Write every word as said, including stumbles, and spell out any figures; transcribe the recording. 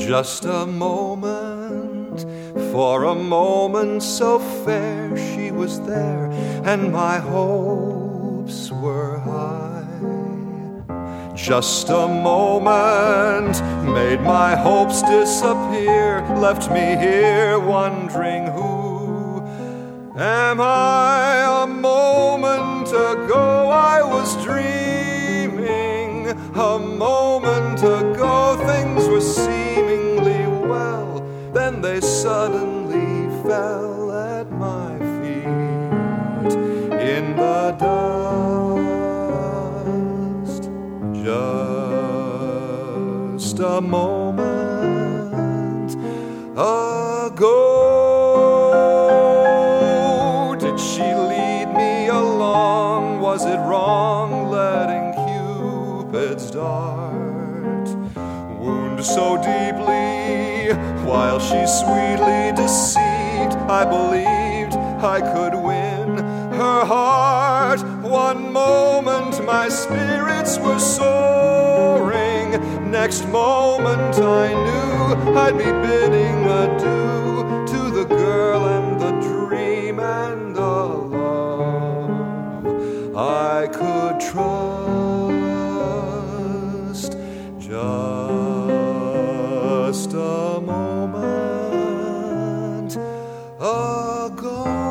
Just a moment, for a moment so fair she was there, and my hopes were high. Just a moment made my hopes disappear, left me here wondering who am I. A moment ago I was dreaming, a moment ago things were seemingly well, then they suddenly fell at my feet in the dust. Just a moment ago. Did she lead me along? Was it wrong letting Cupid's dart wound so deeply while she sweetly deceived? I believed I could win her heart. One moment my spirits were soaring, next moment I knew I'd be bidding adieu to the girl and the dream and the love I could trust. Just a moment ago.